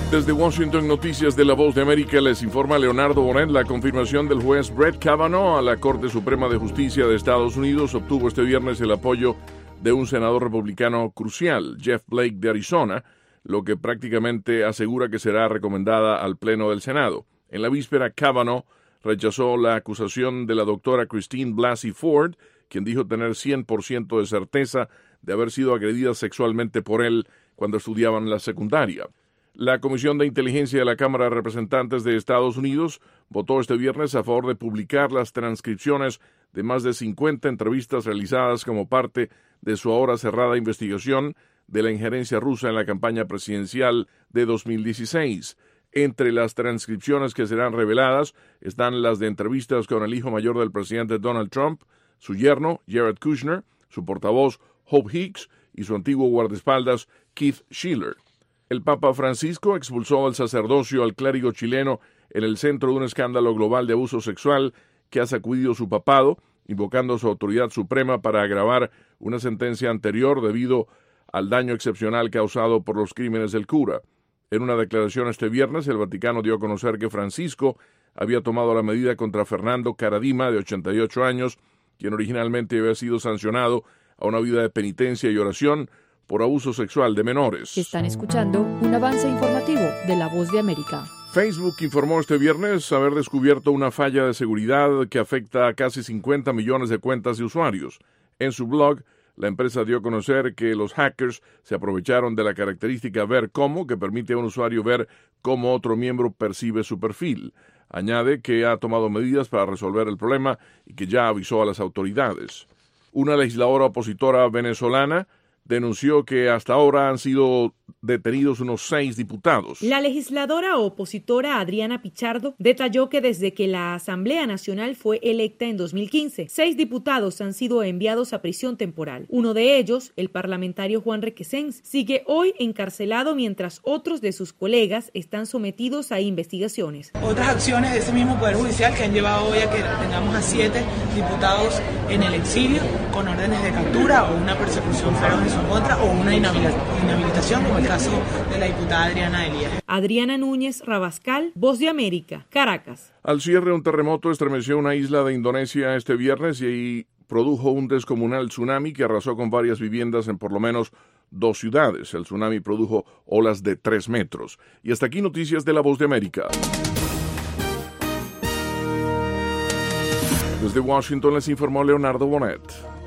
Desde Washington, Noticias de La Voz de América, les informa Leonardo Bonet. La confirmación del juez Brett Kavanaugh a la Corte Suprema de Justicia de Estados Unidos obtuvo este viernes el apoyo de un senador republicano crucial, Jeff Flake de Arizona, lo que prácticamente asegura que será recomendada al Pleno del Senado. En la víspera, Kavanaugh rechazó la acusación de la doctora Christine Blasey Ford, quien dijo tener 100% de certeza de haber sido agredida sexualmente por él cuando estudiaban en la secundaria. La Comisión de Inteligencia de la Cámara de Representantes de Estados Unidos votó este viernes a favor de publicar las transcripciones de más de 50 entrevistas realizadas como parte de su ahora cerrada investigación de la injerencia rusa en la campaña presidencial de 2016. Entre las transcripciones que serán reveladas están las de entrevistas con el hijo mayor del presidente Donald Trump, su yerno Jared Kushner, su portavoz Hope Hicks y su antiguo guardaespaldas Keith Schiller. El Papa Francisco expulsó al sacerdocio al clérigo chileno en el centro de un escándalo global de abuso sexual que ha sacudido su papado, invocando su autoridad suprema para agravar una sentencia anterior debido al daño excepcional causado por los crímenes del cura. En una declaración este viernes, el Vaticano dio a conocer que Francisco había tomado la medida contra Fernando Caradima, de 88 años, quien originalmente había sido sancionado a una vida de penitencia y oración por abuso sexual de menores. Están escuchando un avance informativo de La Voz de América. Facebook informó este viernes haber descubierto una falla de seguridad que afecta a casi 50 millones de cuentas de usuarios. En su blog, la empresa dio a conocer que los hackers se aprovecharon de la característica ver cómo, que permite a un usuario ver cómo otro miembro percibe su perfil. Añade que ha tomado medidas para resolver el problema y que ya avisó a las autoridades. Una legisladora opositora venezolana denunció que hasta ahora han sido detenidos unos 6 diputados. La legisladora opositora Adriana Pichardo detalló que desde que la Asamblea Nacional fue electa en 2015, 6 diputados han sido enviados a prisión temporal. Uno de ellos, el parlamentario Juan Requesens, sigue hoy encarcelado mientras otros de sus colegas están sometidos a investigaciones. Otras acciones de ese mismo Poder Judicial que han llevado hoy a que tengamos a 7 diputados en el exilio con órdenes de captura o una persecución feroz en su contra o una inhabilitación, como el caso de la diputada Adriana Elías. Adriana Núñez Rabascal, Voz de América, Caracas. Al cierre, un terremoto estremeció una isla de Indonesia este viernes y produjo un descomunal tsunami que arrasó con varias viviendas en por lo menos 2 ciudades. El tsunami produjo olas de 3 metros. Y hasta aquí noticias de La Voz de América. Desde Washington les informó Leonardo Bonet.